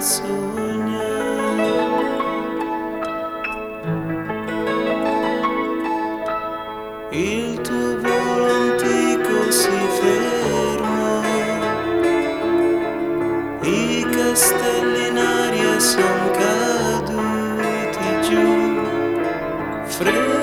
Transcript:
menzogna. Il tuo volo antico si ferma, i castelli in aria son caduti giù.